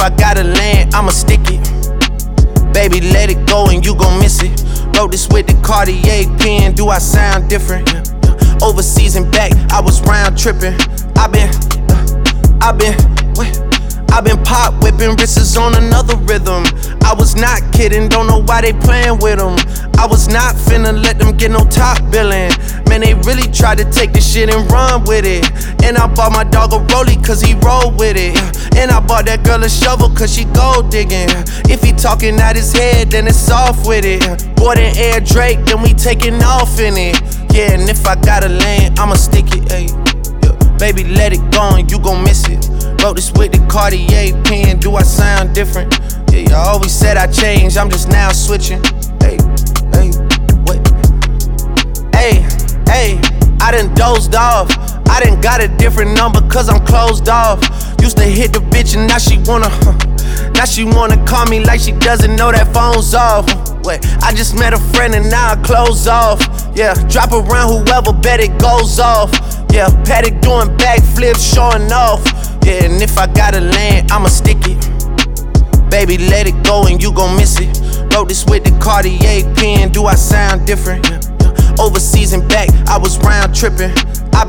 if I gotta land, I'ma stick it. Baby, let it go and you gon' miss it. Wrote this with the Cartier pen, do I sound different? Overseas and back, I was round tripping. I've been pop whipping, wrists on another rhythm. I was not kidding, don't know why they playing with them. I was not finna let them get no top billing. Man, they really tried to take this shit and run with it. And I bought my dog a rollie cause he roll with it. And I bought that girl a shovel cause she gold digging. If he talking out his head, then it's off with it. Bought an Air Drake, then we taking off in it. Yeah, and if I gotta land, I'ma stick it, ayy. Yeah. Baby, let it go and you gon' miss it. Wrote this with the Cartier pen, do I sound different? Yeah, y'all always said I changed, I'm just now switching. Hey, what? Hey, I done dozed off. I done got a different number cause I'm closed off. Used to hit the bitch and now she wanna call me like she doesn't know that phone's off. Wait, I just met a friend and now I close off. Yeah, drop around whoever, bet it goes off. Yeah, Paddock doing backflips, showing off. Yeah, and if I gotta land, I'ma stick it. Baby, let it go and you gon' miss it. Wrote this with the Cartier pen, do I sound different? Overseas and back, I was round tripping. I've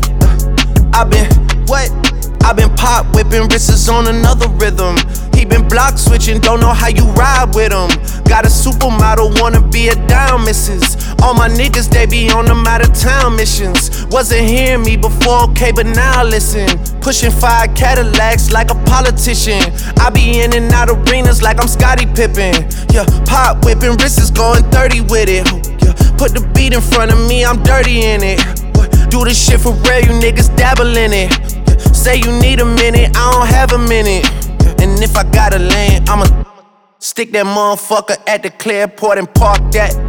been pop whipping, wrists on another rhythm. He been block switching, don't know how you ride with him. Got a supermodel, wanna be a dime missus. All my niggas, they be on them out of town missions. Wasn't hearing me before, okay, but now listen. Pushing 5 Cadillacs like a politician. I be in and out arenas like I'm Scottie Pippen. Yeah, pop whipping, wrists going 30 with it. Yeah, put the beat in front of me, I'm dirty in it. Do this shit for real, you niggas dabble in it. Yeah, say you need a minute, I don't have a minute. And if I gotta land, I'ma stick that motherfucker at the Clearport and park that.